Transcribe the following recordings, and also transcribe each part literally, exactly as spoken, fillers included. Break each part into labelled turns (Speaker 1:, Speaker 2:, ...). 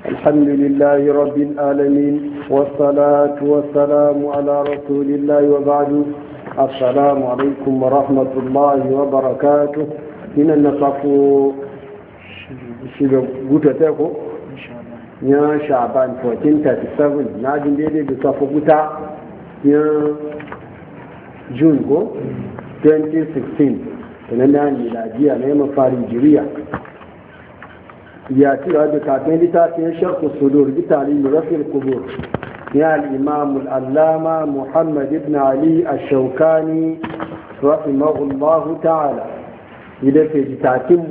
Speaker 1: الحمد لله رب العالمين والصلاة والسلام على رسول الله وبعد. السلام عليكم ورحمة الله وبركاته. من النصف شبه يا شعبان ألف وأربعمائة وثلاثة وثلاثين ناجم ديدي بصف قطع يا جون ألفين وستة عشر تنمي ميلادية نيم فارجية ياتي هذا كاتين لتاتين شرق الصدور بتعليم رفع القبور يا الإمام العلامة محمد بن علي الشوكاني رحمه الله تعالى إذا في جتاتم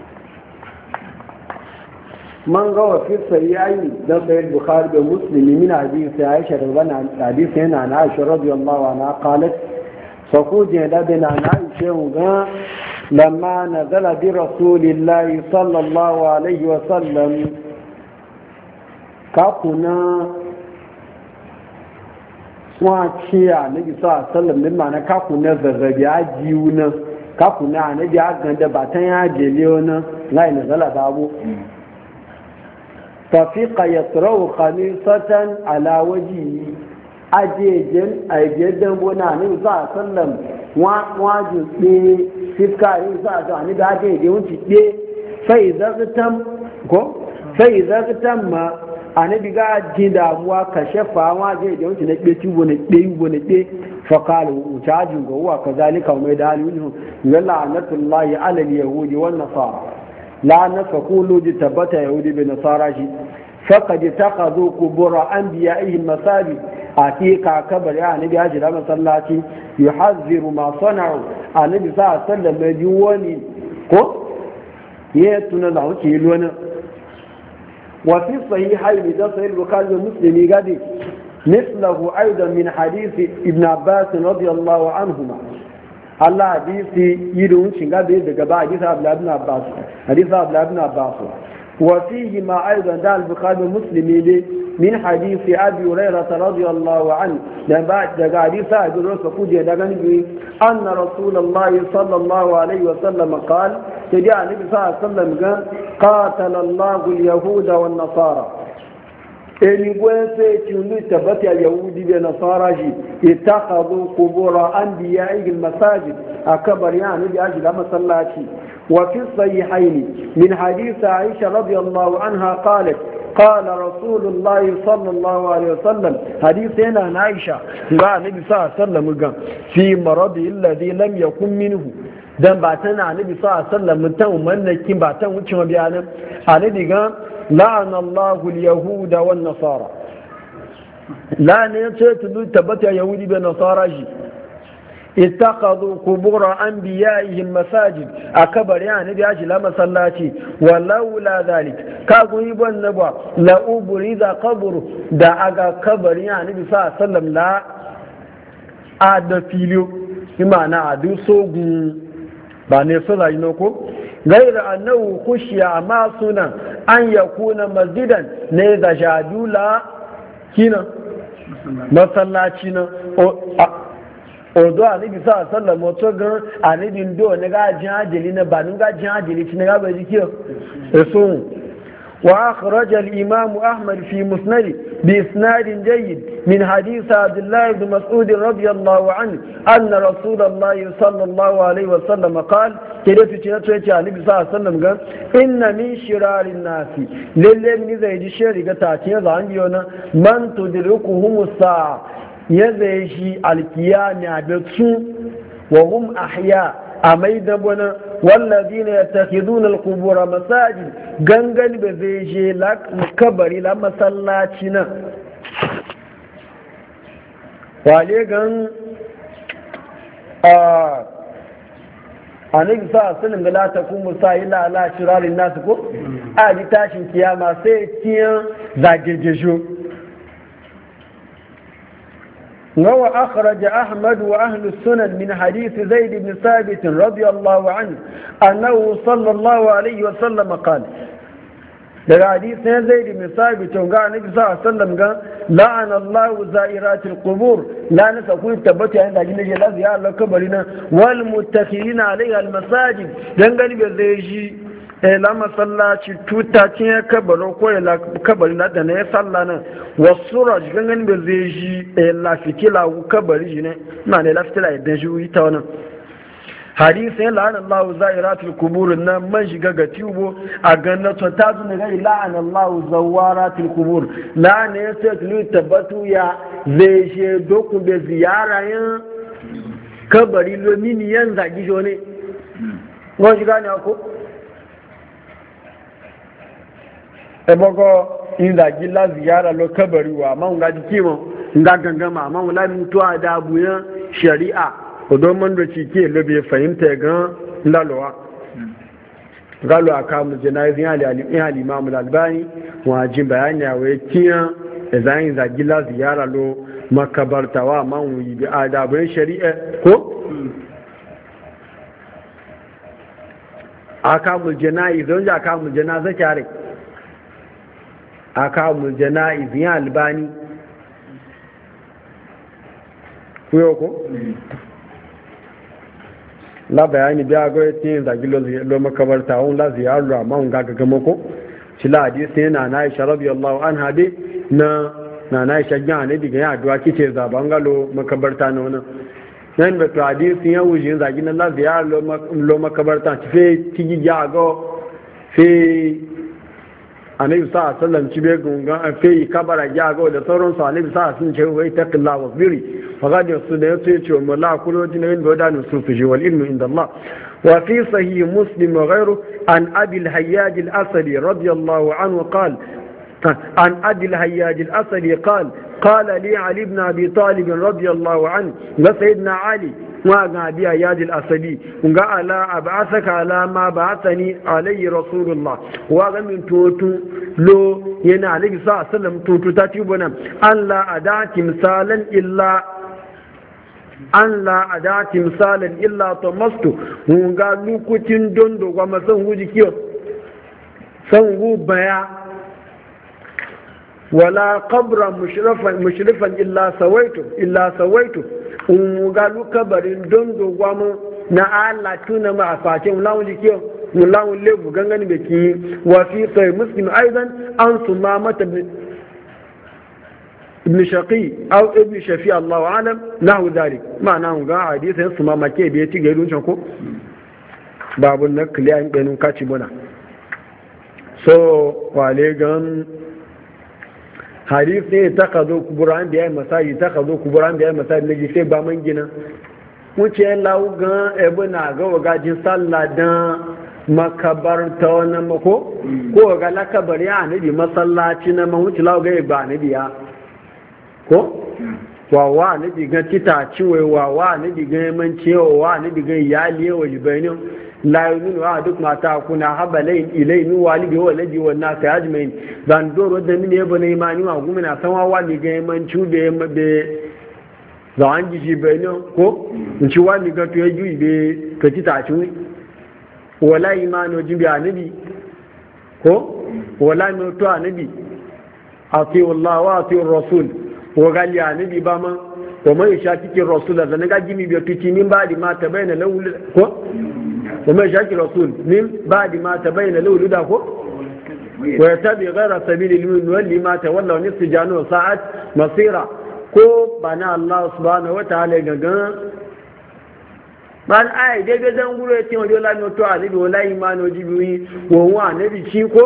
Speaker 1: من روى في الصحيحين ده صحيح البخاري ومسلم من حديث عائشة رضي الله عنها حديث هنا عن عائشة رضي الله عنها قالت فقود يدنا عن عائشة وقال لما نزل برسول الله صلى الله عليه وسلم كنا سواتشيا النبي صلى الله عليه وسلم لما كنا زغبي عجيونا كنا نبي عجن دباتين عجليونا لا نزل بابو ففق يطرو خميصة على وجهه أجيجن أجيجن بنا النبي صلى الله عليه وسلم واجب fiska yin sa ta ni da ake da wuce ɗe sai zartan ko sai zartan ma anabi ga ji damuwa ka shafa ma zai da wuce na ɗe ci wani ɗe wani ɗe fa qala utajin ga wa kazalika mai da halin ga la'natullahi ala al-yahudi wan nasara la nafaqulu ji tabbata yahudi bi nasara shi faqad taqadu qubur anbiya'ihim masajid atika kabar ya anabi ya jira masallaci yuhazziru ma sana'u annabi sa sallam mai ji wani ko ya tuna da wuce yi lona wa fi sahihaini da sahih bukhari da muslimi gadi mislahu aidan min hadisi ibn abbas radiyallahu anhuma Allah hadisi yidun shinga da daga ba hadisi abdullah ibn abbas hadisi abdullah ibn abbas wa fihi ma aidan da al-bukhari da muslimi ne من حديث أبي هريرة رضي الله عنه لما حديث أبي هريرة أن رسول الله صلى الله عليه وسلم قال تجاء النبي صلى الله عليه وسلم قال قاتل الله اليهود والنصارى إن يقول سيتشوني تبتع اليهود والنصارى اتخذوا قبور أنبياء المساجد أكبر يعني بأجل مسلاتي وفي الصحيحين من حديث عائشة رضي الله عنها قالت قال رسول الله صلى الله عليه وسلم حديث هنا عن عائشة قال النبي صلى الله عليه وسلم في مرض الذي لم يكن منه dan ba tana annabi sallallahu alaihi wasallam mutan mannakin ba tan wucin bayanan annabi ga la'ana Allahu al-yahuda wan nasara la ne ce tudu tabbata yahudi da nasara shi اتخذوا قبور انبيائهم مساجد اكبر يعني بياجي لا مسلاتي ولولا ذلك كاغو يبن نبا لا ابرز قبر دا اغا قبر يعني بي صلى الله عليه وسلم لا اد فيليو بمعنى ادو سوغون ba ne suna yi noko gaira annahu khushiya ma suna an yakuna masjidan ne da jadula kina masallaci na odo anibi sa sallam wato gan anibi ndo ne ga jin ajeli na ba nun ga jin ajeli ci ne ga ba jikiyo eso wa akhraj al imam ahmad fi musnad bi isnad jayyid min hadith abdullah ibn mas'ud radiyallahu anhu anna rasulullah sallallahu alayhi wa sallam qala kede fi ci to yace anibi sa sallam gan inna min shirarin nasi lalle ni zai ji shari ga ta ce zan biyo na man tudrikuhum sa'a yadda shi alkiyami a su wa hum ahya a mai dabana wallazi ne ya tafi dunar kubura masaji gangan da zai je kabari la masallaci nan wale gan a nabi sa sanin da lata kuma sa yi lala shirarin nasu ko a ji tashin kiyama sai tiyan zagejejo روى أخرج أحمد وأهل السنن من حديث زيد بن ثابت رضي الله عنه أنه صلى الله عليه وسلم قال daga hadisi ne zai da misali to ga annabi sallallahu alaihi wasallam ga la'ana Allahu za'iratil qubur la nasa ku tabbata yayin da gine je la ziyara kabari na wal muttakhilina alaiha al masajid dan gani be zai shi
Speaker 2: e la masallaci tuta cin kabaro ko la kabari na da ne sallah nan wasu raj gangan be zai ji e la fitila kabari ne na ne la fitila da ji ita wannan hadisi ya la'ana Allah za'iratul kubur nan man shiga ga tubo a ganin to ta zo ne ga la'ana Allah zawaratul kubur la'ana ya sai tulu tabbatu ya zai she doku be ziyara yin kabari lo mini yan zagi jo ne ko shiga ne ko e bogo in zagi la ziyara lo kabari wa man ga dikimo nga gangama man wala mutuwa da buyan shari'a domin da ci ke lobe fahimta gan lalowa galo a kamun janayizin alimamu albani wajen bayani a wai kiyan da zayin zagila ziyara lo makabartawa man wuyi bi adabin shari'a ko a kamun janayizin ja kamun janazin kyare a kamun janayizin albani kuyo ko la bayani biya ga yace zagi lo makabarta on la ziyaru amma on ga gaga mako shi la hadisi yana na Aisha radiyallahu anha dai na na na Aisha ga ne diga ya addu'a kice zaban ga lo makabarta ne wannan nan da to hadisi ya wuce zagi na la ziyaru lo makabarta ci fe tigi ya ga fe annabi sa sallam ci be gunga fe kabara ya ga da sauran su annabi sa sun ce wai taqillahu wasbiri فقد يصد يطيع وملا كل دين بدان الصوفي والعلم عند الله. وفي صحيح مسلم وغيره عن أبي الهياج الأسدي رضي الله عنه قال عن أبي الهياج الأسدي قال قال لي علي بن أبي طالب رضي الله عنه وسيدنا علي وقال أبي هياج الأسدي وقال لا أبعثك على ما بعثني عليه رسول الله وقال من توتو لو ينا عليه صلى الله عليه وسلم توتو تاتيبنا أن لا أدعك مثالا إلا an la a dati misalin illa tomasto mun ga lokacin don dogwa masan huji kiyo san hu baya wala qabra mushrifan mushrifan illa sawaitu illa sawaitu mun ga lukabarin don dogwa mu na Allah tuna ma afatin mun lawo kiyo mun lawo lebu gangan be ki wa fi sai muslim aidan an suma mata ابن شقي او ابن شفيع الله اعلم نحو ذلك معناه ga hadisi su ma make bai ci gairun can ko babun na kliyan ganin kaci buna so wale gan hadisi ne ta kazo kuburan da yayi masaji ta kazo kuburan da yayi masaji ne sai ba man gina wuce lawu gan ebuna ga wagajin sallah dan makabarta wannan mako ko ga lakabari a nabi masallaci na man wuce lawu ga ba nabi ya ko wawa ne diga tita ciwe wawa ne diga yamanci wawa ne diga iyali wa jibainin la yuzinu wa duk mata kuna habalain ilaini walidi wa ladi wa nas ajmain dan doro da mine yabo ne imani wa gumi na san wawa ne ga yamanci be be za an ji jibainin ko in ci wani ga to yaji be ka tita ciwe wala imani jibi anabi ko wala no to anabi ati wallahi wa ati rasul وقال يا نبي باما وما يشاكك الرسول هذا نقا جيمي بيوتيتي من بعد ما تبين له وما يشاكك الرسول من بعد ما تبين له لدى ويتبع غير سبيل المؤمن نولي ما تولى ونصف جانو ساعة مصيرة كو بنا الله سبحانه وتعالى قال ban ai dai ga zan gure ce wajen la no to ali do la imano jibi wo wa nabi shi ko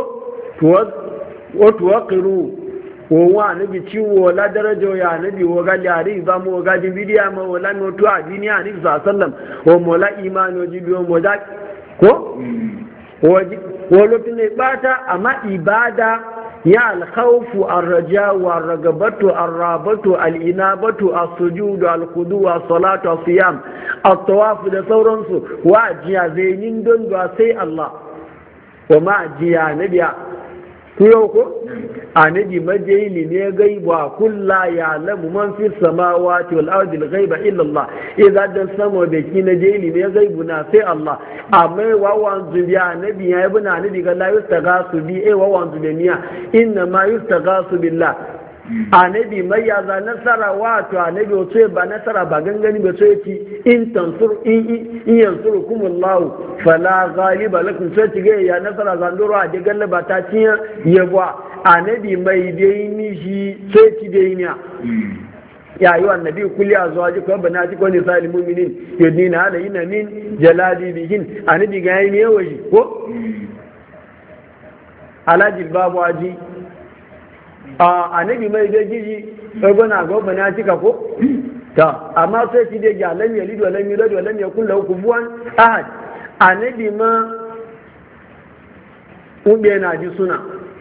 Speaker 2: to to waqiru wa nabi ciwo la darajo ya nabi wa ga yari ba mu ga bidiya ma wala no to adini ya nabi sallam wa mola imano jibi wa moda ko waji wala tune bata amma ibada ya al-khawfu ar-raja wa ar-ragabatu ar-rabatu al-inabatu as-sujudu al-khudu as-salatu as-siyam at-tawaf da sauransu wa jiya zainin don da sai Allah wa ma jiya nabiya kuyo ko anabi majayili ne gaiba kulla ya lamu man fi samawati wal ardi al ghaiba illa Allah idan dan samo da ki na jayili ne gaibu na sai Allah amma wa wan zubiya anabi ya ibn anabi ga la yustaghasu bi e wa wan zubiya inna ma yustaghasu billah anabi mai ya za nasara wato anabi wato ba nasara ba gangani ba so yaci in tansur in in yansurukumullahu fala ghaliba lakum so ci ga ya nasara zandoro a diga gallaba ta tiya yabwa anabi mai dai ni shi so ci dai ni ya yi wa annabi kulli azwaji ko banati ko nisa'il mu'minin yudnina alayna min jalabibihin anabi ga yi ne waji ko alajil babu aji a anabi mai da giji gona gobe na cika ko ta amma sai ki da ga lam yalid wa lam yulad wa lam yakul lahu kufuwan ahad anabi ma umbe na ji suna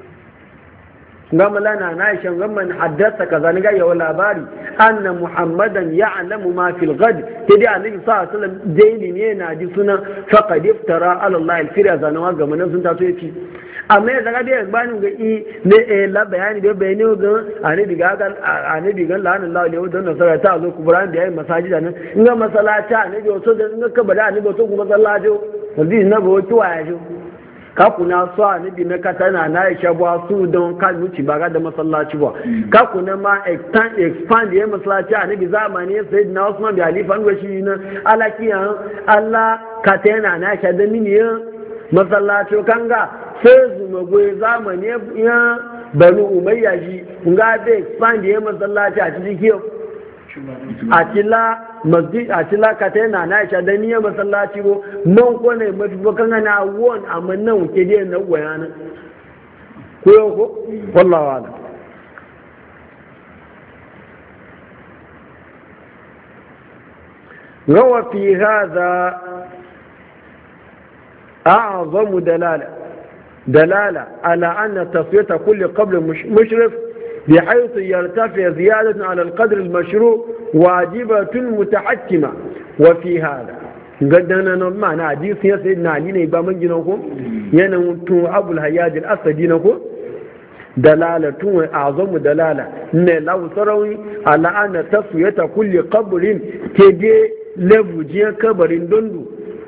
Speaker 2: gama lana na aisha gamman haddasa kaza ni ga yawa labari anna muhammadan ya'lamu ma fil ghad kidi annabi sallallahu alaihi wasallam daili ne na ji suna faqad iftara ala allah al-firya zanawa ga mun sun taso yaci amma ya zaga da bani ga i ne e la bayani da bayani ga annabi ga ga annabi ga la Allah ne wadan nasara ta zo kubran da yayi masajida nan in ga masallaci annabi wato da in ka bada annabi wato kuma masallaci wanda na ba wato waya jo ka kuna so annabi na katana na Aisha ba su don kan muci ba ga da masallaci ba ka kuna ma expand expand yayi masallaci annabi zamani sayyidina Usman bi Ali fan gashi na alakiya Allah katana na Aisha da mini masallaci kanga sai zumagwai zamani ya banu umayya shi nga da expand ya masallaci a cikin kiyo a cila masjid a cila katena na isha da niyyar masallaci ko man ko ne mafifakan ana won amma nan ke dai na wayana ko yau ko wallahi wala rawa fi hada a'zamu dalala دلالة على أن تصفية كل قبر مشرف بحيث يرتفع زيادة على القدر المشروع واجبة متحكمة وفي هذا قدنا نضمعنا حديث يا سيدنا علي نيبا من جنوكم ينمتو أبو الهياج الأسد جنوكم دلالة أعظم دلالة لو سروي على أن تصفية كل قبر تجي لفجي قبر دندو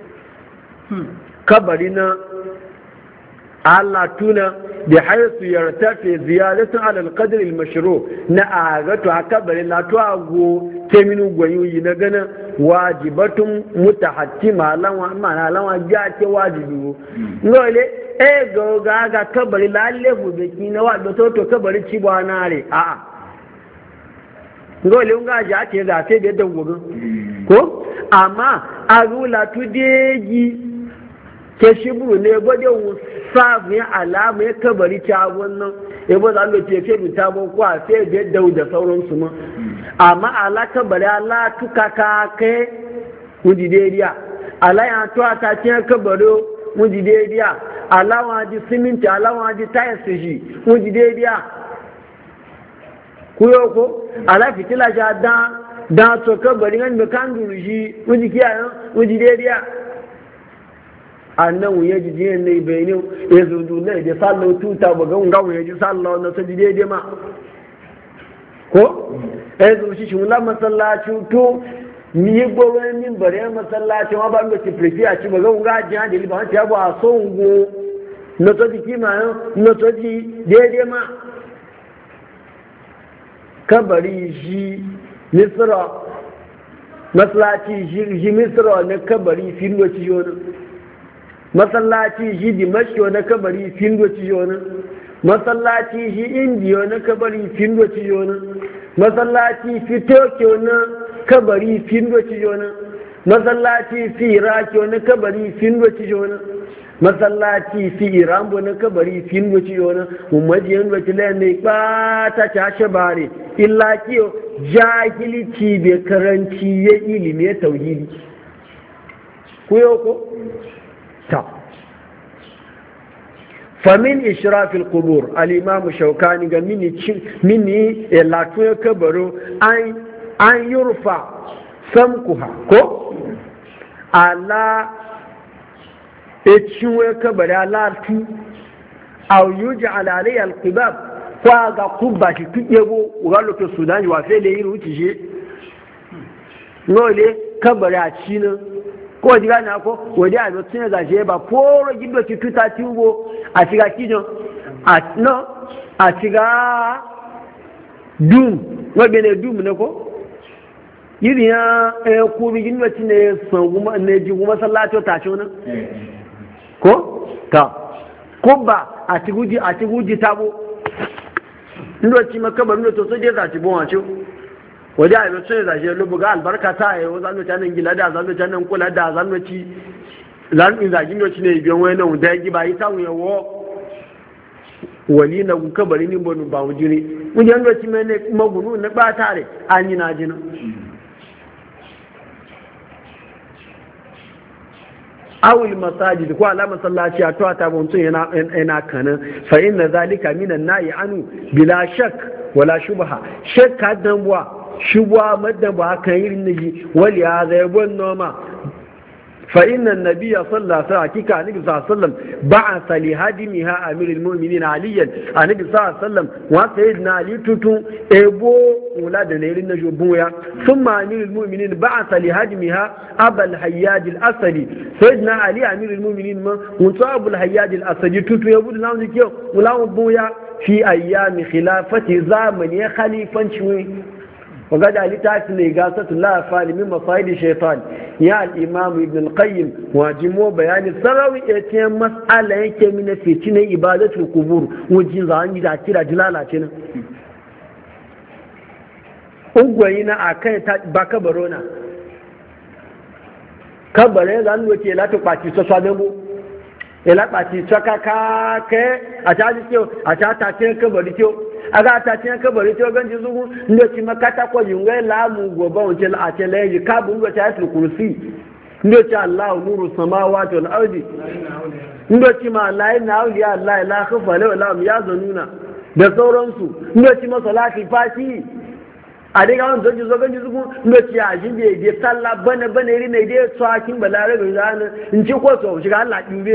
Speaker 2: قبرنا Allah tuna da haisu yartafe ziyaratun alal qadr al mashru na agatu akabari la to ago keminu gwayoyi na gana wajibatun mutahattima lawa mana lawa ja ke wajibi ngole e go ga ga kabari la lefu be kina wa do to kabari ci ba nare a a ngole unga ja ke ga sai da dangogo ko amma agula tudeji ke shiburu ne gode sabu ya alama ya kabari ta wannan ya ba za a ce fe ta bon kwa fe da dau da sauransu ma amma ala kabari ala tuka ka kai mudi deriya ala ya to ta ce kabari mudi deriya ala wa di siminti ala wa di tiles ji mudi deriya kuyo ko ala fitila ja da da to kabari ngan me kan duruji mudi kiyaye mudi deriya annan wuye jijiyar ne bai ne ya zuzu ne da sallau tuta ba ga unga wuye ji sallau na ta jide dai ma ko ya zuzu shi wula masallaci to ni yi gobe min bare masallaci ma ba mu ci prefi a ci ba ga unga ji ha da liba ta ba so ungo na to jiki ma na to ji daidai ma kabari shi misra masallaci shi misra na kabari fi no ci yono masallaci shi dimashko na kabari findo ciyonin masallaci shi indiyo na kabari findo ciyonin masallaci fi tokyo na kabari findo ciyonin masallaci fi iraki na kabari findo ciyonin masallaci fi irambo na kabari findo ciyonin umajiyan wakilan ne ba ta cashe bare illa kiyo jahilci bai karanci ya ilimi ya tauhidi kuyo ko famin israfil qubur al-imam shaukani ga mini mini latu kabaro an an yurfa samkuha ko ala echiwe kabari ala tu aw yuj'al alayha al-qibab kwa ga kubba shi tuyebo ugalo to sudan wa fele yiru tije ngole kabari a china ko diga na ko wodi a zo tun da je ba foro gido ki tuta tiwo a tiga kijo a no a tiga dum wabe ne dum ne ko yiri ya eh ko bi gin wacce ne san kuma ne ji kuma sallato ta ce wannan ko ta kubba a tiguji a tiguji tabo ndo ci makabar ndo to sai da ci bon a ce waje a yi sun da shi lubu ga albarka ta yi wa zanu canan gila da zanu canan kula da zanu ci zanu zagin yau ne biyan wani nan da ya ba yi samun yawo wali na guka bari ni bonu ba mu jire mun yan ci mai ne magunu na ba tare an yi na jina awul masajid ko ala masallaci a to ta mutum yana yana kanan fa inna zalika minan nahi anu bila shak wala shubha shakka dan buwa shubwa madda ba kan irin naji wali ya zai bon noma fa inna nabiyya sallallahu alaihi wasallam kika annabi sallallahu alaihi wasallam ba'atha li hadimiha amirul mu'minin aliyan annabi sallallahu alaihi wasallam wa sayyidina ali tutu ebo wala da ne irin naji buya thumma amirul mu'minin ba'atha li hadimiha abul hayyaj al asadi sayyidina ali amirul mu'minin ma mutu abul hayyaj al asadi tutu ebo da namu kiyo wala buya fi ayyami khilafati zamani khalifanci وقد عليت لإغاثة الله فعل من مصائد الشيطان يا الإمام ابن القيم واجمو بيان السروي اتيام مسألة يكي من فتنة إبادة القبور وجين ظهان جزاكرة جلالاتنا ugwayina a kan ba kabarona kabare zan wuce la to pati so so dembo e la pati so ka ka ke a ta ji a ta ta ce kabari to aga ta ce kabari to ganji zugu ndo ci makata ko yunga la mu goba wonce la a ce la yi kabu ndo ta yi kursi ndo ci Allah nuru samawati wal ardi ndo ci ma la ina auliya Allah la khafa la la ya zanuna da sauransu ndo ci masalati fati a dai gawon zoji zo ganji zugu lokaci a shi bai bai sallah bane bane iri ne dai tsakin balare ga zana in ci ko to shiga Allah dibe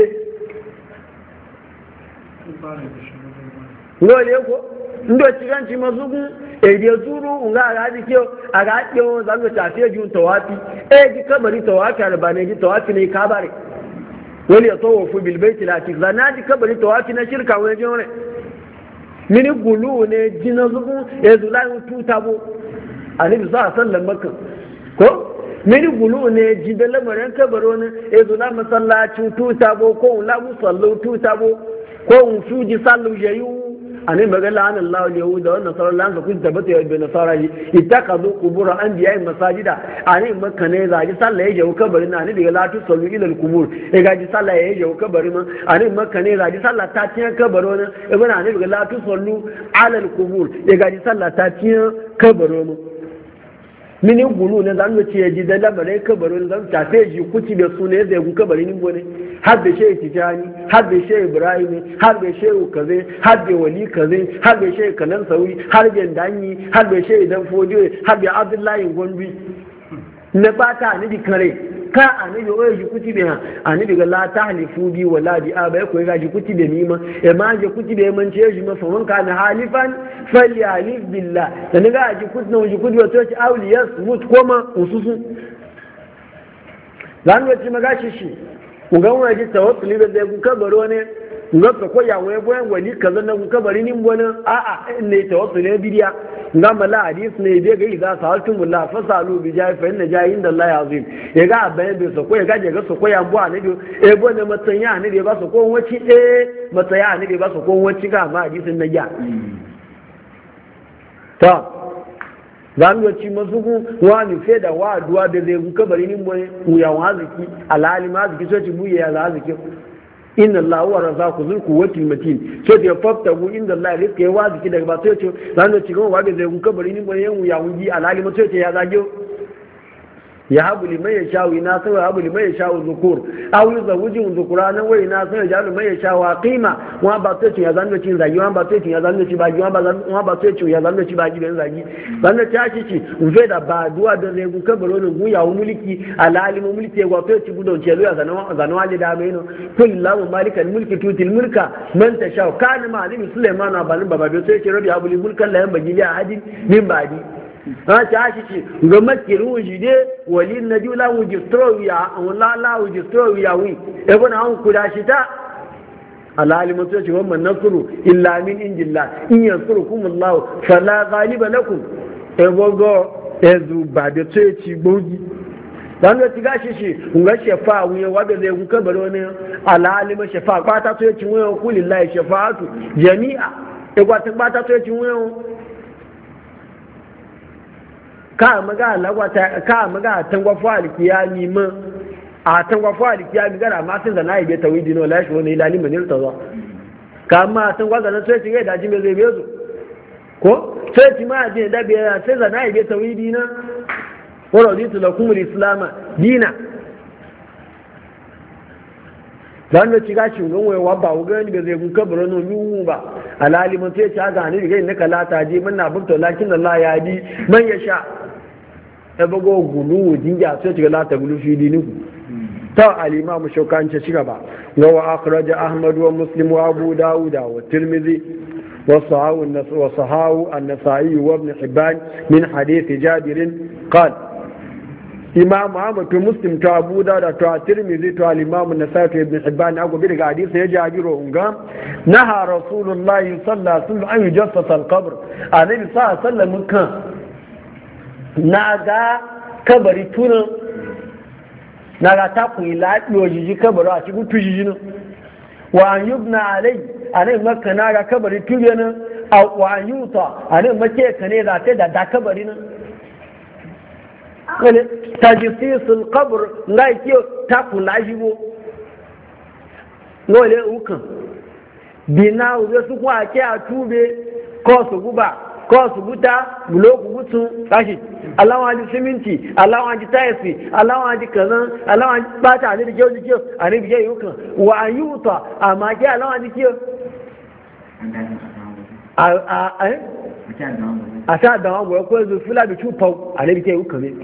Speaker 2: ngole ko ndo ci ganci mazugu e dai zuru unga ga ji ke a ga ɗin zan ga tafiye jun tawafi e ji kabari tawafi albane ji tawafi ne kabare wani ya tawafu bil baiti la tik zana ji kabari tawafi na shirka wani jore mini gulu ne jina zugu ya zula tuta bo annabi sa sallan makka ko mini gulu ne jibe lamarin kabaro ne ya zula masallaci tuta bo ko la musallu tuta bo ko un suji sallu yayu annabi magana an Allah al yahuda wa nasara lan ka kun tabbata ya bin nasara yi ittakazu qubur anbiya masajida annabi makka ne zaji sallah ya jawu kabarin annabi ga latu sallu ila al qubur ya gaji sallah ya jawu kabarin ma annabi makka ne zaji sallah ta tiyan kabaro ne ibn annabi ga latu sallu ala al qubur ya gaji sallah ta tiyan kabaro ma mini gulu ne zan ce ji da lamarin kabaro ne zan ta sai ji kuci da su ne zai gu kabarin ne bone har da shehu tijani har da shehu ibrahim har da shehu kaze har da wali kaze har da shehu kanan sauri har da danyi har da shehu dan fojo har da abdullahi gombi na bata ni di kare ka anabi o ji kuti be anabi ga la tahlifu bi wala bi aba ko ga ji kuti be ni ma e ma ji kuti be man ce ji ma fa man kana halifan falyalif billah dan ga ji kuti no ji kuti wato ci awliyas mut koma ususu dan wace magashi shi ku ga wani ji tawassuli da zai ku kabaro ne nga ka koya wai boyan wali kaza na ku kabari nin bona a a ne tawassuli bidiya nga mala hadis ne bai ga idza saltum la fasalu bi jahi fa inna jahi inda Allah azim ya ga bayan bai so ko ya ga ga so ko ya bu anabi e bo ne matanya ne ba so ko wace e mataya ne ba so ko wace ga ma hadisin na ya ta zan yi ci mazugu wani fe da wa duwa da zai ku kabari nin bona ya waziki alali maziki so ci buye ya laziki inna Allah huwa razzaqu dhul quwwati matin so da faftagu inda Allah rizqi ya waziki daga ba sai ce zan ci gon waga zai kun kabari ni boyen ya wuji alali mu sai ce ya zage ya habu liman yashau ina sai ya habu liman yashau zukur aw yuzawiju zukurana wa ina sai ya habu liman yashau qima wa ba sai ce ya zan ci zagi wa ba sai ce ya zan ci bagi wa ba wa ba sai ce ya zan ci bagi dan zagi zan ci aki ci in fe da ba duwa da zai kun kabari ni gun ya mulki alali mu mulki ya sai ci budon ce ya zanawa zanawa da mai no kullahu malikal mulki tutil mulka man tasha kana ma nabi sulaiman abalin baba bai sai ce rabbi abuli mulkan la yan bagi ya hadin min badi ha ta shi ce ga makiru jide wali nabi la wujistro ya wala la wujistro ya wi e bona an kuda shi ta alalimin sai ce wannan nasru illa min indillah in yansurukum Allah fala ghaliba lakum e bogo ezu ba da sai ci bogi dan da tiga shi shi unga shafa wuye wanda zai ku kabaro ne alalimin shafa kwata sai ci wuye kulillahi shafa'atu jami'a e kwata kwata sai ci wuye ka maga lagwata ka maga tangwafa alkiyami mun a tangwafa alkiyami gara ma sun zana ibe tawidi no lashi wani ilali manil tawa kama tangwa zana sai ci ga daji me zai bezo ko sai ci ma je da biya sai zana ibe tawidi na wa raditu lakum al-islam dina dan da ci ga shi ngon wai wabba u gani be zai kun kabaro no yuwu ba alali mun sai ci ga ni ga innaka la taji manna bukta lakin Allah ya di man yasha e bago gulu jinja sai ci ga la ta gulu fi diniku ta al-imam shaukan ce shiga ba wa akhraja ahmad wa muslim wa abu daud wa tirmidhi wa sahahu an-nas wa sahahu an-nasa'i wa ibn hibban min hadith jabir qala imam ahmad to muslim to abu daud to tirmidhi to al-imam an-nasa'i to ibn hibban ago bi daga hadith ya jabiro unga naha rasulullah sallallahu alaihi wasallam an yujassasa al-qabr annabi sallallahu alaihi wasallam kan naga kabari tunan naga ta ku ilaɗiyo jiji kabari a cikin tujiji nan wa an yubna alai a nan maka naga kabari tuje nan wa an yuta a nan make ka ne za ta da da kabari nan wani tajisisul kabur nga ke ta ku lajibo ngole ukan bina ube su kwa ke a tube ko su guba ko su guta buloku gutsun kashi alawa ji siminti alawa ji tayasi alawa ji kazan alawa ji bata ne bije ji kiyo ani bije yukan wa ayuta amma ke alawa ji kiyo a a a a ta da wa ko zu fula bi chupau ani bije yukan ne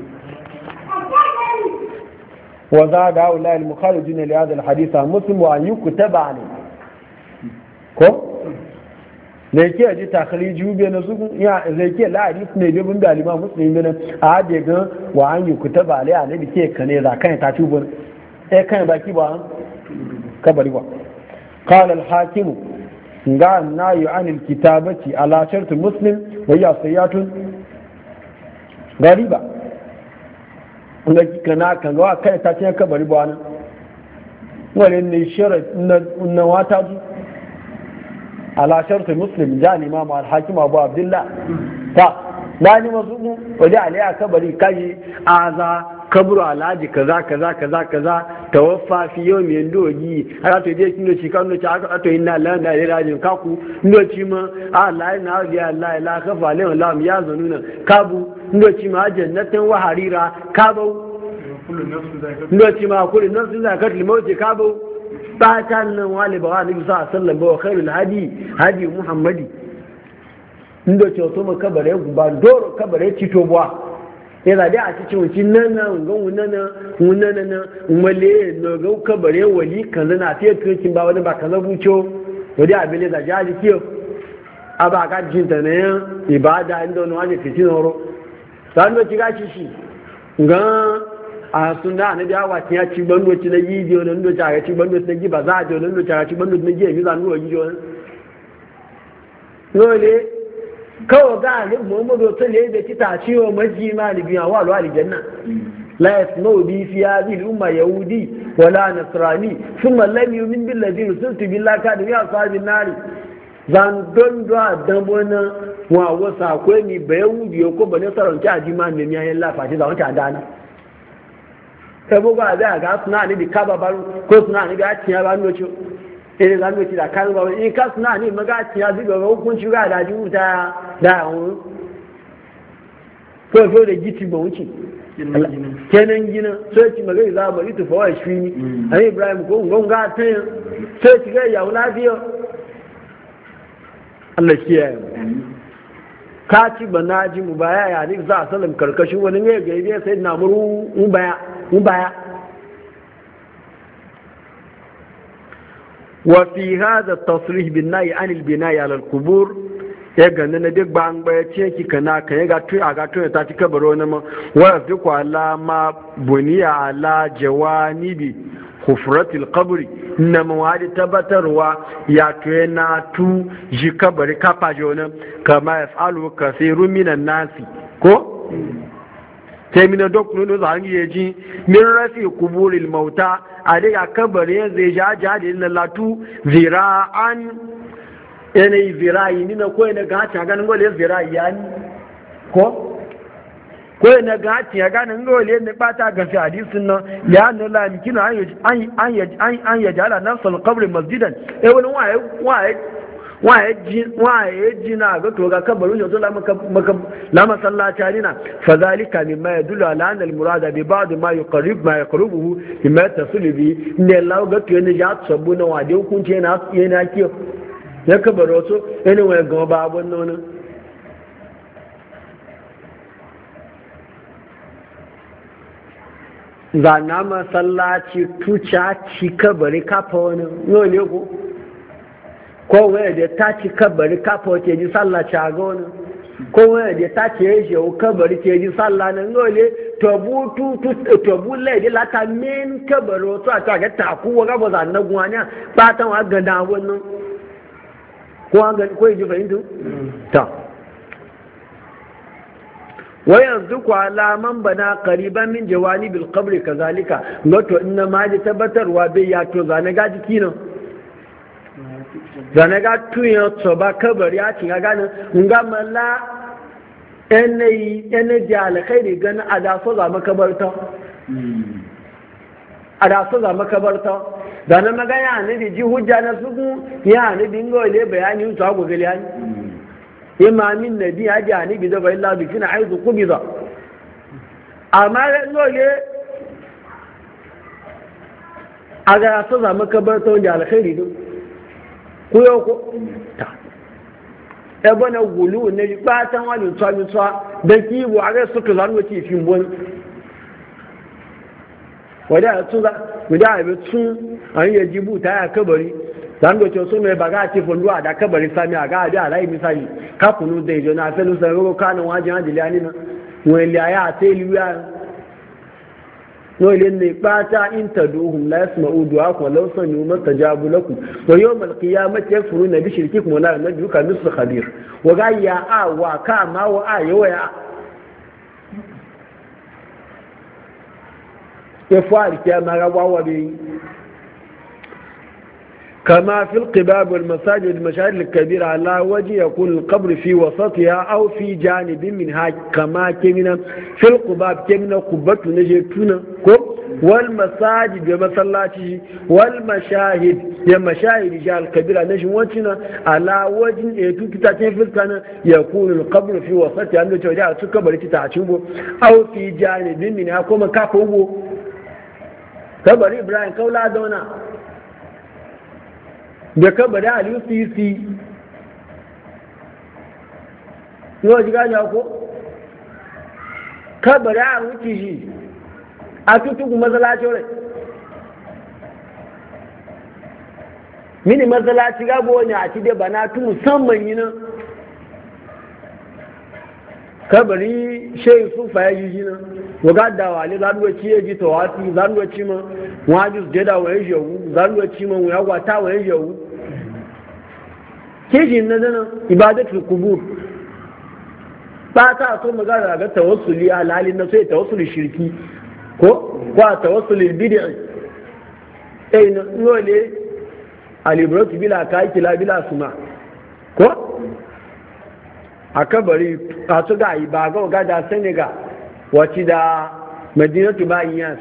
Speaker 2: wa za da ulai al-mukharijin li hadha al-hadith muslim wa an yukutaba alayhi ko ne ke ji takhriji ube na su ya zai ke la hadith ne bibin da alima muslim ne a hade ga wa an yi kutaba alai annabi ke kane za kan ta tubu eh kan baki ba kabari ba qala al-hakim ga nayu an al-kitabati ala shart muslim wa ya sayyatun gariba kuma kana kan ga kai ta ce kabari ba nan wale ne sharat na wata ji على شرط مسلم جاء الإمام الحاكم أبو عبد الله تا لاني مسلم وجاء عليها كبري كاي أعزى كبر على كذا كذا كذا كذا توفى في يوم يندوجي هذا تجي كنو شكان نو شاك أتو إنا لا لا راجل كاكو نو شيما الله لا يا الله لا خف عليهم لا يازنون كابو نو شيما جنة وحريرة كابو نو شيما كل نفس ذاكت الموت كابو batan nan wale ba wani bisa sallan ba wa khairul hadi hadi muhammadi inda ce to maka bare ba doro kabare cito ba yana da a cikin wuci nan nan ga wannan nan wannan nan umale no ga kabare wali kaza na fiye tukin ba wani ba kaza buco wadi abele da jaji kiyo aba ga jinta ne ibada inda wani wani fitin horo san do ci gashi shi ga a suna na da wakin ya ci bandoci na yi jiyo nan doci a ci bandoci na gi ba za a jiyo nan doci a ci bandoci na gi yanzu zanu wa gijo nan nole kawo ga alif muhammadu ta ne da ci ta ci wa maji ma ni biya wa alwa aljanna la yasmau bi fi hadhihi al-umma yahudi wala nasrani thumma lam yu'min bil ladhi ursiltu billahi ka da ya sabi nari zan don do dan bona wa wasa ko ni ba yahudi ko ba ne saranci ajima ne mi ayin lafa ci za wata dana ebogo aza ga suna ni bi kaba baru ko suna ni ga tiya ba nocho eh ga nochi da kan ba in ka suna ni maga tiya ziga ga hukunci ga da ju ta da hu ko so da giti ba wuce kenan gina sai ci maga za mu ritu fa wai shi ai ibrahim ko ngonga ta sai ci ga ya lafiya Allah kiyaye ka ci banaji mu baya ya ni za sallam karkashin wani ne ga yabe sai na muru mu baya baya وفي هذا التصريح بالنهي عن البناء على القبور ya gani na duk ba an baya ce ki kana kan ya gatu a gatu ta ci kabaro na ma wa fi kwala ma buniya ala jawanibi hufratil qabri na mawadi tabbatarwa ya tuye na tu ji kabari kafa jonan kama ya fa'alu kasirun minan nasi ko sai mina dokunu da zan yi ji min rafi kuburil mauta a daga kabari zai ja ja da latu zira'an yanayi zira'i ni na koyi na gaci ganin gole zira'i ya ni ko ko na gati ya ganin gole ne bata ga fi hadisin nan ya annu la mikinu an an an ya jala nafsul qabr masjidan eh wani waye waye waye ji waye ji na ga to ga kabarin yau la maka la masallaci ne na fa zalika mimma yadullu ala anna al murada bi ba'd ma yuqarrib ma yaqrubuhu mimma tasulu bi ne lawo ga to ne ya tsabu na wade hukunci yana yana kiyo ya kabaro to ene waye ga ba abun nan zana masallaci tuca ci kabari kafa wani yau ne ko ko wani da ta ci kabari kafa wace ji sallaci a ga wani ko wani da ta ci ya shehu kabari ke ji salla nan yau ne tobu tutu tobu laidi lata min kabari wato a ta ga taku wa gaba zana guwaniya ba ta wa gada wannan ko yi ji fahimtu? ta wayanzu kwala man bana qariban min jawanibil qabri kazalika noto inna ma ji tabbatarwa bai ya to zane ga jiki nan zane ga tuyo to ba kabari ya ci ga nan nga malla enai enai ji alkhairi gan ada so za makabarta ada so za makabarta zane magana ne ji hujja na su ya ne dingole bayani to ago gele imamin nabi ya ji ani bi da bai labi kina aizu kubiza amma lole a ga so za maka bar ta wanda alkhairi din ku yau ko ta e bana gulu ne ba tan wani tsami tsa da kibo a ga suka zanu ci fin bon wada su da wada be tun an yi jibuta ya kabari dan do so me baga ti fundu da kabari sami aga da alai misali ka kunu da ijo na felu sai go kana wajin ajili ani na wele aya te liwa no ile ne pata in taduhum la yasma'u du'akum law sami'u mastajabu lakum wa yawm al-qiyamati yakfuruna bi shirkikum wa la yunabbiuka mislu khabir wa ga ya a wa ka ma wa a yawa ya ya fari kiyama ga wawa bi كما في القباب والمساجد والمشاهد الكبيرة على وجه يكون القبر في وسطها أو في جانب منها كما كمنا في القباب كمنا قبة نجتنا والمساجد ومسلاتي والمشاهد المشاهد رجال الكبيرة نجوتنا على وجه يتو كتاتين في الكنا يكون القبر في وسطها أنه توجع تكبر تتعشبه أو في جانب منها كما كفوه كبر إبراهيم كولا دونا da kabari aliyu sisi yau ji gaja ko kabari a wuce shi a tutuku mazalaci rai mini mazalaci gabo wani a ci da bana tu musamman yi nan kabari shehu sufa ya yi nan waga da wale zanuwaci ya ji tawafi zanuwaci ma wajus jeda wa ya shehu zanuwaci ma ya gwata wa ya shehu kishin na zana ibadatul kubur ba ta so magana ga tawassuli a lalin na sai tawassuli shirki ko ko tawassuli bid'i eh no nole alibratu bila kai kila bila suma ko akabari a to ga ibaga ga da Senegal wace da Madinatu Bayas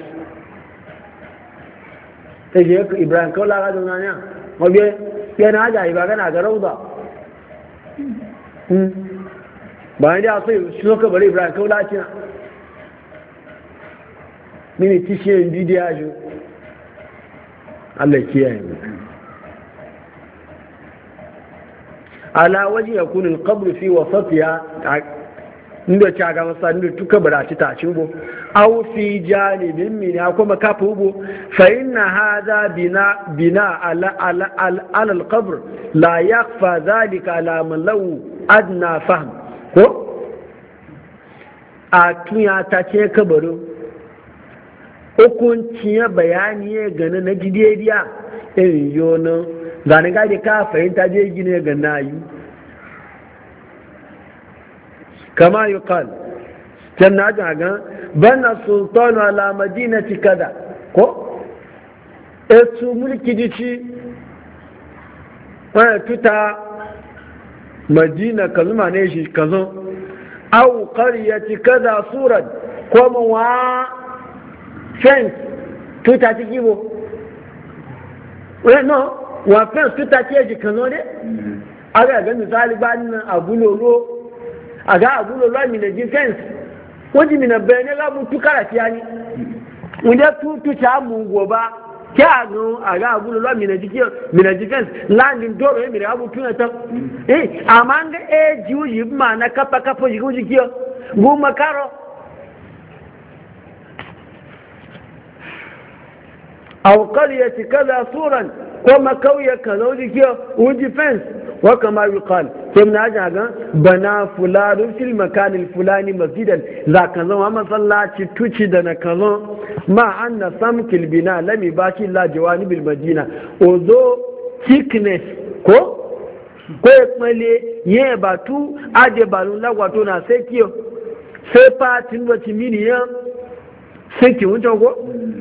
Speaker 2: sai je Ibrahim Kaula ga dona ne obe yana haja ibaga na ga rauda bayan da sai shi so kabari Ibrahim Kaula ci na mini tishiyen bidiyo jo Allah kiyaye mu ala waje ya kunu alqabr fi wasatiha inda ta ga masa inda tuka barati ta cingo aw fi janibin min kuma kafu bu fa inna hadha bina bina ala ala ala alqabr la yakhfa dhalika ala man law adna fahm ko a tuya ta ce kabaro hukuncin bayani ya gani na jidediya irin yonin zane gaji ka fahimta je gine ga nayi kama yi kan can na gan bana sultanu ala madinati kada ko etu mulki jici wani tuta madina kazuma ne shi kazan au qaryati kada surat ko mun wa fence tuta ti gibo we no wa fence tuta ti eji kazan ne aga ga misali ba nan abulolo aga abulolo mi ne ji fence wọ́n mi na bẹ̀rẹ̀ ní lábú tú kára tí a ní wọ́n jẹ́ tú tú tí a mú wọ̀ bá kí a gan àgá àbúrò lọ mìnà defense láàrin dọ́rọ̀ yẹn mìnà àbú tún ẹ̀tọ́ ẹ̀ àmà ń gẹ́ éjì ó yìí mà ná kápákápá yìí kó jí kí ọ gbó makárọ̀ àwòkọ́rì yẹ ti kẹ́lẹ̀ sóran ko makauye ka zo jí kí ọ ó defense wọ́n kàn máa yùkọ́l kí na ajá gan bana fulani fil makanin fulani masjidan za ka zama masallaci tuci da na kazan ma an na sam kilbina lami ba shi lajewa ni bil madina ozo thickness ko ko ya kwale ye batu aje balun lagwato na sai kiyo sai fatin wacce miniyan sai ki wuce ko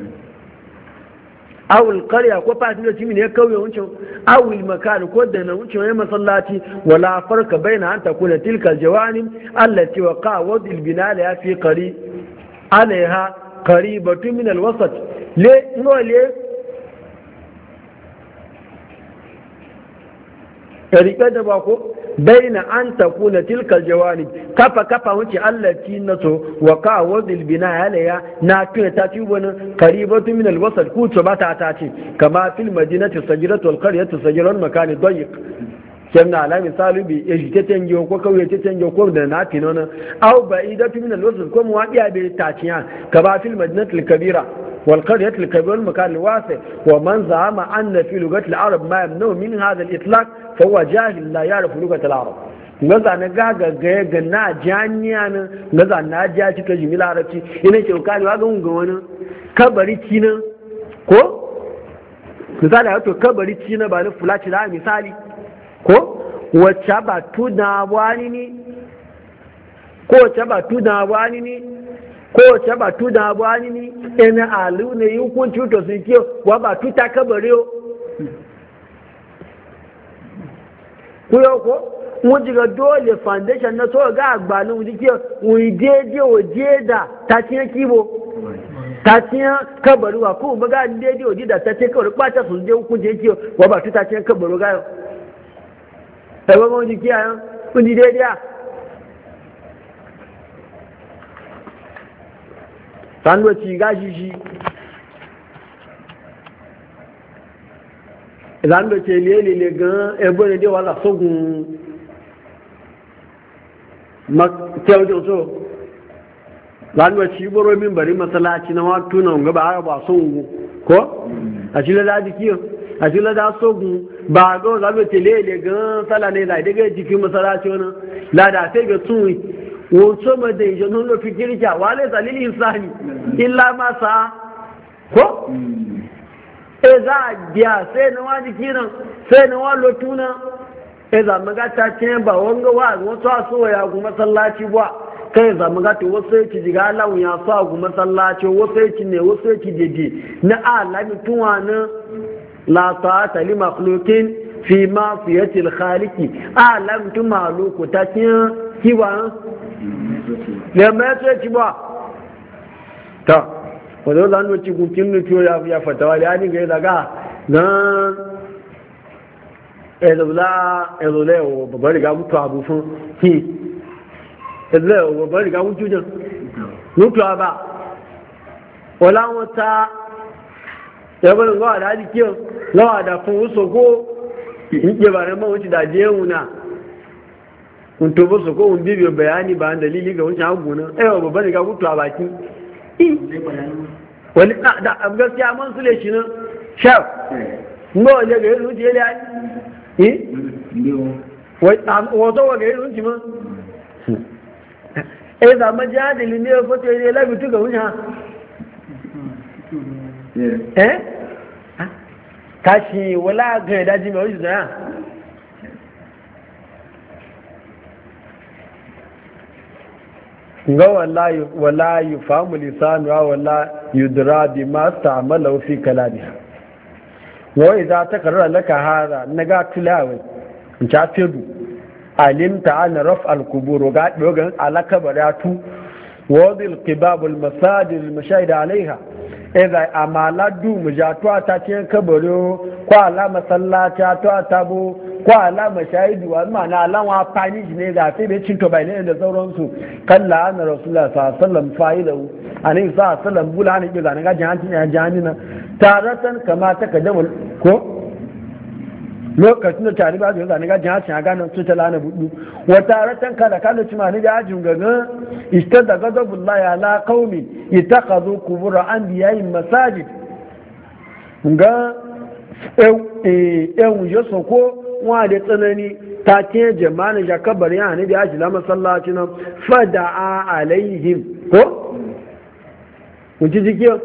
Speaker 2: awul qarya ko fatin wacce miniyan kauye wuce awul makan ko da na wuce ya masallaci wala farka baina an takuna tilka aljawanim allati waqa wad albina la fi qari alaiha qaribatu min alwasat le ngole rike da ba ko baina an takuna tilka aljawanim kafa kafa wuce allati naso waqa wad albina alaiha na tuna ta ci wani qaribatu min alwasat ku to bata ta ce kama fil madinati sajiratu alqaryatu sajiran makani dayiq kemna ala misali bi e jite tenje ko kauye te tenje ko da na tinona aw ba'idatu min alwasat ko mu wadiya bi taciya kama fil madinati alkabira والقرية الكبيرة المكان الواسع ومن زعم أن في لغة العرب ما يمنع من هذا الإطلاق فهو جاهل لا يعرف لغة العرب ngaza na gaga ga ga na janiya na ngaza na ja ci ta jimila arabci ina ce kali wa ga mun ga wani kabari cina ko misali wato kabari cina ba ni fulaci da misali ko wacce ba tuna wani ni ko wacce ba tuna wani ni kowace ba tu da abu ani ni ina alu ne yi hukunci to su kiyo wa ba tu ta kabare o kuyo ko mun jiga dole foundation na so ga agbalin mu kiyo wi deje o jeda ta tiyan kibo ta tiyan kabari wa ko ba ga deje o jeda ta ce kawai kwata su je hukunci kiyo wa ba tu ta tiyan kabaro ga yo sai ba mun ji kiyaye kun ji deje sanwaci gashi shi zanwace lele gan ebe ne dewa la sogun makyautin so zanwaci boro min bari masalaci na watu na nga ba ba sogun ko a shi lada jikiyo a shi lada sogun ba ga zanwace lele gan sala ne la daga jikin masalaci wani lada sai ga tun wato ma da ijo non lo fikirja wale zalil insani illa ma sa ko e za biya sai na wani kiran sai na walo tuna e za maga ta ce ba wanga wa wato so ya gu masallaci ba kai za maga to wasu yake diga Allah ya sa gu masallaci wasu yake ne wasu yake dede na alami tuwa na la ta'ata li makhluqin fi ma'siyati al-khaliqi alam tu maluku ta kiwa ne mai tsaye ci ba ta wadda za a ci kukin nufiyo ya fatawa da yanin ga yi daga na ezole o babbar riga mutu abu fun ki ezole o babbar riga mutu jan mutuwa ba wala wata yabarin gawa da haɗi kiyon gawa da fun wuso ko yi ba na mawuci da je wuna kun to ba su ko un bibiyo bayani ba dalili ga wancan hagu nan aiwa babban riga mutu a baki wani da gaskiya man sule shi nan shaf ngo wale ga yin ruci ya yi wato wa ga yin ruci ma eh zama jihadili ne ya fito ya labi tuga wunya eh kashi wala ga daji mai wuce zaya ga wallahi wala yufamu lisanu wala yudra bima ta'amala fi kalamiha wa idza takarrara laka hada naga tilawi in ta fedu alimta an raf al qubur ga dogan alaka baratu wadi al qibab al masajid al mashahid alaiha idza amala du mujatuwa ta ce kabaro ko ala masallata to atabo ko ala mashahidu wa ma'ana alan wa fani ne ga sai bai cinto bai ne da sauransu kalla anna rasulullah sallallahu alaihi wasallam fa'ilahu anin sa sallam bula ne ga ga jahanti ne jahanina taratan kama ta kadamul ko lokacin da tare ba zai zane ga jahanti a ganin su ta lana budu wa taratan kada kada ci mani da ajin gaga istada gadabullahi ala qaumi ittakhadhu qubur anbiya'i masajid ga eh eh yo soko wa da tsanani ta ke jama'a ja kabar ya ne da ajila masallaci nan fada'a alaihim ko kun ji jikiyo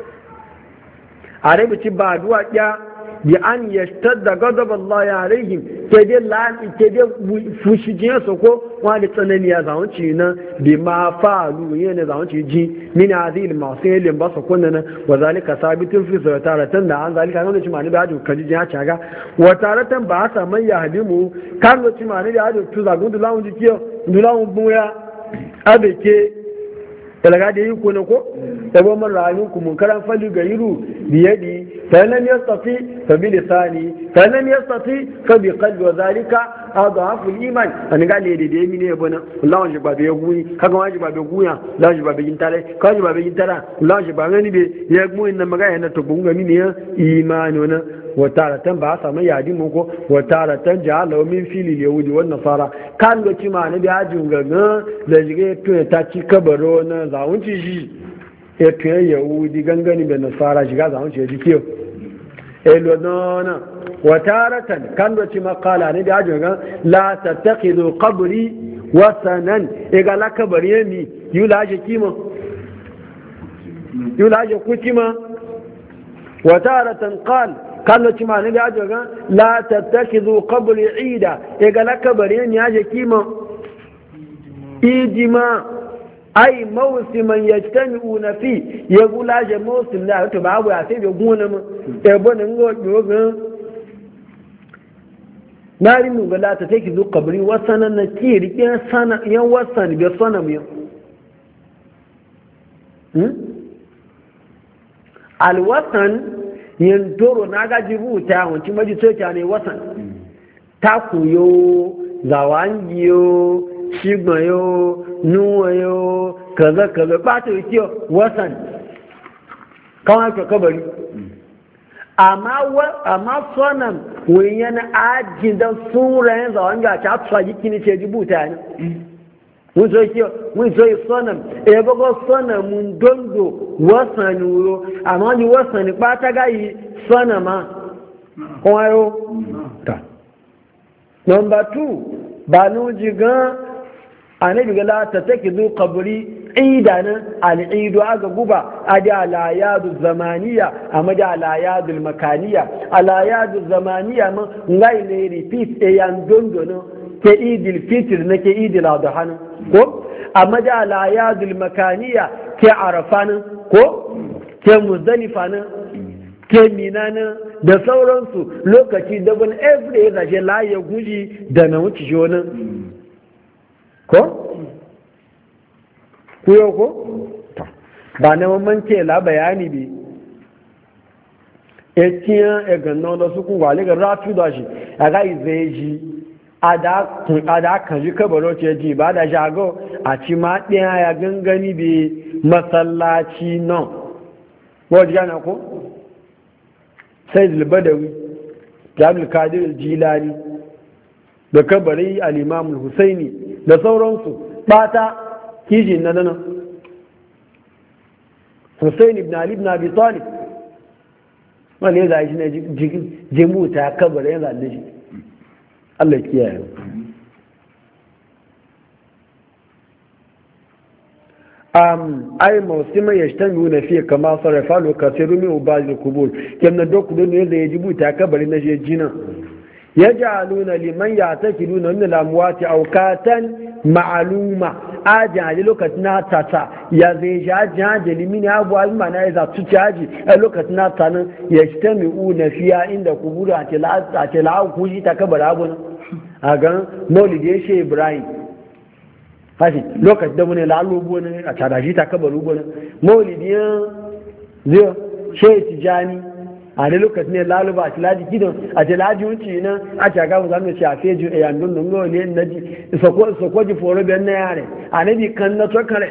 Speaker 2: arabi ci ba duwa ya bi an yashtadda ghadab Allah alaihim ke dai lan ke dai fushije su ko wa da tsanani ya zawo ci nan bi ma fa'alu yana zawo ci ji min azil masilin ba su kunna wa zalika sabitun fi taratan da an zalika nan ci mani da haju kaji ya caga wa taratan ba sa man ya hadimu kan ci mani da haju tu zagun dulawun jikiyo dulawun buya abeke talaga da yi kuna ko tabo man ra'ayin ku munkaran fali gairu biyadi fa lam yastati fa bi lisani fa lam yastati fa bi qalbi wa zalika adhafu al-iman an ga le de mi ne bona Allah ji ba be guni kaga waji ba be guya Allah ji ba be gintare kaga ji ba be gintara Allah ji ba ngani be ya gmu inna maga yana to bunga mi ne imani wana wa taratan ba sa mai yadi mu ko wa taratan ja'ala min fili yahudi wan nasara kan go ci ma ne bi ajin gaga da jige to ta ci kabaro na zawunci shi e to yahudi gangani da nasara shiga zawunci ya jikiyo e lo nona wa taratan kan go ci ma qala ne bi ajin gaga la tattakhidhu qabri wasanan e ga la kabari mi yula je kima yula je kutima wa taratan qala kallo ci ma ne da ajo gan la tattakizu qabri ida e ga la kabari ne ya je kima ijima ai mawsiman yajtami'una fi ya gula je mawsim da to babu ya sai be gona mu e bonin go dogan nari mu ga la tattakizu qabri wasanan na ki rike sana yan wasan be sana mu hmm alwasan yin doro na gaji rubuta wancin maji soja ne wasan takuyo zawangiyo shigmayo nuwayo kaza kaza ba ta yi kiyo wasan kawai ka kabari amma sonan wani yana ajin don surayen zawangiya ta tuwa jikini ce jibuta ne mun so kiyo mun so yi sonan e bago sonan mun dondo wasan wuro amma ni wasan ba ta gayi sona ma kwayo ta number two ba nu jiga anabi ga la ta take zu qabri idanan al-idu aga guba ada alayadu zamaniya amma da alayadu makaniya alayadu zamaniya ma ngai ne repeat e yan dondo no ke idil fitr na ke idil adha ko amma da alayadu makaniya ke arafan ko ke muzdalifa na ke minana da sauransu lokaci dabon every ya zashe laye guji da na wuce shi wani ko? kuyo ko? ba na mamance la bayani bi etiyan eganna da su kun wale ga rafi da shi a ga izai ji a da kan ji kabaro ce ji ba da shago a ci ma ɗaya ya gangani bi masallaci nan wajen yana ko? sai zulbadawi jami'ul kadir jilani da kabari al-imam al-husaini da sauransu bata kijin na nan husaini ibn ali ibn abi talib wanda ya zai shi ne jimuta kabari ya zalle shi Allah kiyaye am ay mawsima yajtamiuna fi kama sarafa lo kasiru min ubaz al-qubur kamna doku don ne da yajibu ta kabari na jina yaj'aluna liman ya'takiluna min al-amwati awqatan ma'luma ajan lokacin na tata ya zai ja jaje limini abu alma na ya tu caji a lokacin na tanin yajtamiuna fiya inda kubura a tila a tila ku ji ta kabari abu a gan maulidi ya she ibrahim hashi lokacin da mune lalubo ne a tada shi ta kabaru gona maulidi ya zai she tijani a da lokacin ne laluba a tilaji gidan a tilaji wuce nan a caga mu zamu ci a feju a yandun nan gawa ne na ji soko ji foro biyan na yare a nabi kan na tokare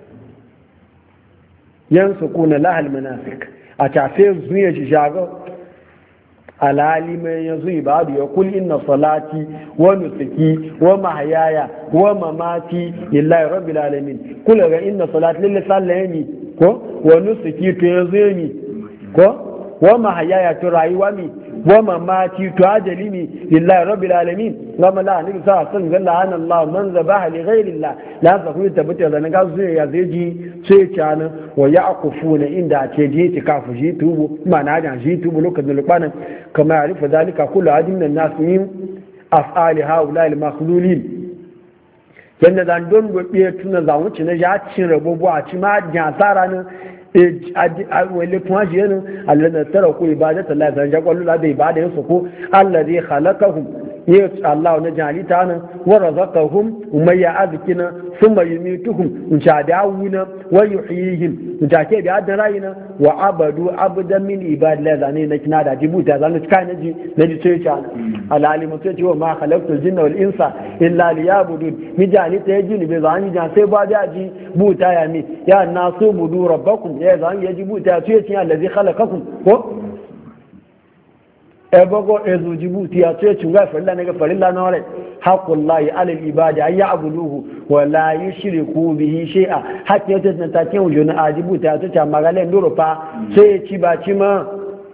Speaker 2: yan soko na lahal manasik a cafe zuya shi shaga alhali mai yanzu ibadu ya kul inna salati wa nusuki wa mahayaya wa mamati lillahi rabbil alamin kula ga inna salati lillahi sallani ko wa nusuki to yanzu ni ko wa mahayaya to rayuwa mi wa mamati to ajali mi lillahi rabbil alamin gama la ni sa san ga la ana allah man zabaha li ghairi allah la sa ku tabbata da ga zuwa ya zai ji sai cana wa yaqufuna inda ce ji tikafu ji tubu mana da ji tubu lokacin lukman kama yarifa zalika kullu adin min nas min af'ali haula al makhlulin yanda dan don gobe tuna za wuce na ya cin rabobo a ci ma jasara ne wale kuma shi yanin allana tara ku ibadatu Allah san jakwallu da ibada yin su ko allazi khalaqahum ya Allah na jalita nan wa razaqahum umayya azkina thumma yumituhum in sha dawuna wa yuhyihim in ta ke da adan rayina wa abadu abdan min ibadillah zane na kina da jibuta zane kai naji naji sai ta alalimu sai ce wa ma khalaqtul jinna wal insa illa liyabudun mi jalita ya jini bai zani jan sai ba da ji buta ya mi ya nasu budu rabbakum ya zan ya jibuta sai ce allazi khalaqakum ko ebogo ezu jibuti ya ce cunga farilla ne ga farilla na wale haqqullahi alal ibadi ay ya'buduhu wa la yushriku bihi shay'a hakki yace nan ta kewu jona ajibuti ya ce magalen ndoro fa sai ci ba ci ma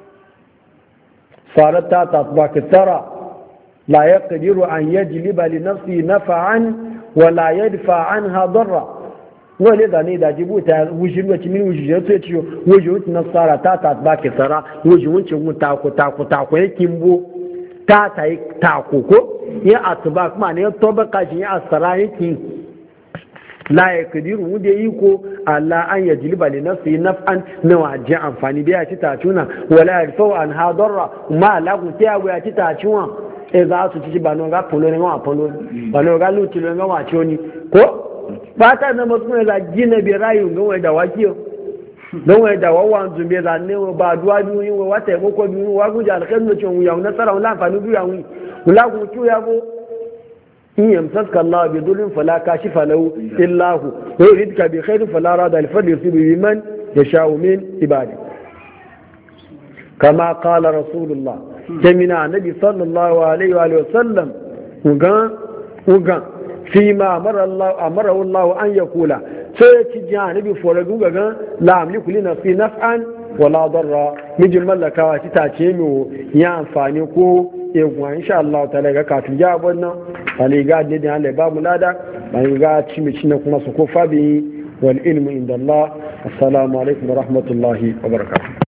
Speaker 2: farata tatbaq tara la yaqdiru an yajliba li nafsi naf'an wa la yadfa anha darra wale da ne da jibuta wujin wacce min wujin ya ce ciyo wujin wuce nasara ta ta ba ke tsara wujin wuce mu tako tako tako ya kimbo ta ta yi tako ko ya atuba kuma ne to ba kashi ya asara yake la ya kadiru mu da yi ko Allah an ya jilba li nafsi naf'an na waje amfani da ya ci ta tuna wala yarfau an hadarra ma la ku ta ya ci ta tuna e za su ci ba no ga polo ne ma polo ba no ga lu ti lo ga wa ci oni ko ba ta na masu ne za gina bai rayu ga wani da wakiyo don wani da wawan zumbe za ne ba duwa biyu yi wa wata ya koko biyu wa guja alkhairu cin wuya na tsara wani amfani biyu yawon wula ku kiyo ya go in yamsaska Allah bi dhulin fala kashifa lahu illa hu wa yuridka bi khairin fala rada li fadli yusibu biman yasha'u min ibadi kama qala rasulullah jamina nabi sallallahu alaihi wa sallam uga uga fi ma amara Allah an ya kula sai ya ci jiya nabi foragu ga la amliku li nafsi naf'an wala darra mijin mallakawa ci ta ce mu ya amfani ko egwa insha Allah ta'ala ga katu ya wannan bale ga da Allah ba mu lada bale ga ci mi cin kuma su ko fabi wal ilmu inda Allah assalamu alaikum wa rahmatullahi wa barakatuh